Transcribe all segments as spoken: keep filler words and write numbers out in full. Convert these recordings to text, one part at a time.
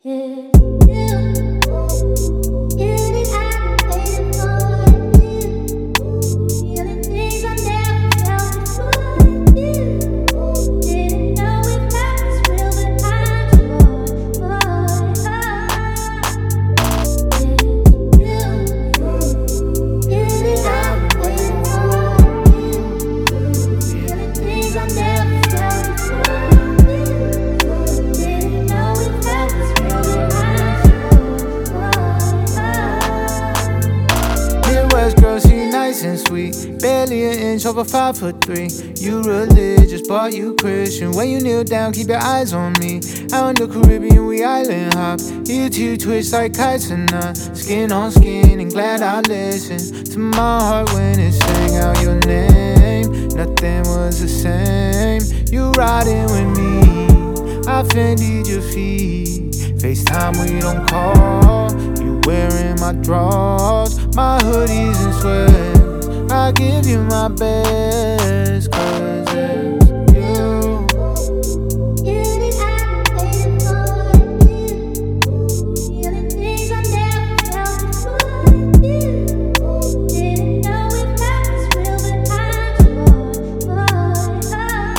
Yeah, you, you the I've waited for you. You're the things I never felt before. You didn't know if love was real, but I'm sure. Yeah, you, you the I've waited for you. You're the things I never felt before. Midwest girl, she nice and sweet. Barely an inch over five foot three. You religious, but you Christian. When you kneel down, keep your eyes on me. Out in the Caribbean, we island hop. Ear to you twitch like kites and not skin on skin. And glad I listened to my heart when it sang out your name. Nothing was the same. You riding with me, I offended your feet. FaceTime, we don't call. You wearing my drawers, my hoodies and sweats. I give you my best, cause it's you. You the I've waited for you. You're the things I never felt before. You didn't know if love was real, but I'm sure.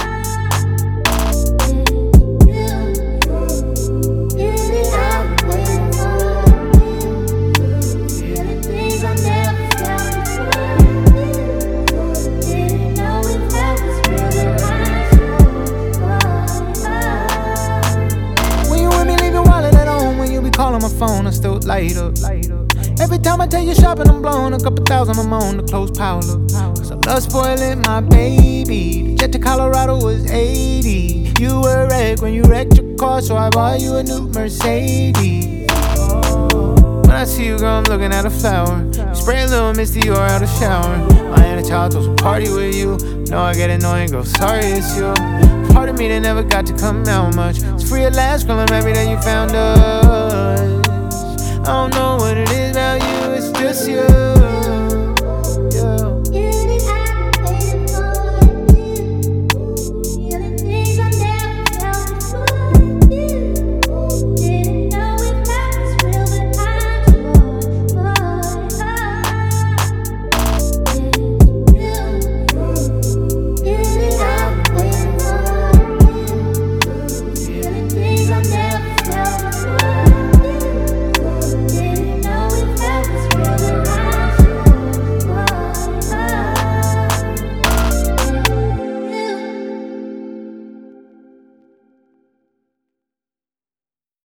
You, you the I've waited for you. You're the things I never felt before. Didn't know if love was real, but I'm sure. When you with me, leave your wallet at home. When you be calling my phone, I still light up. Every time I take you shopping, I'm blowing a couple thousand. I'm on the clothes pile up. Cause I love spoiling my baby. The jet to Colorado was eighty. You were a wreck when you wrecked your car, so I bought you a new Mercedes. When I see you, girl, I'm looking at a flower. You spray a little misty Dior out the shower. My inner child throws a party with you. No, I get annoying, girl, sorry it's you. Part of me that never got to come out much. It's free at last, girl, I'm happy that you found us. I don't know what it is about you, it's just you.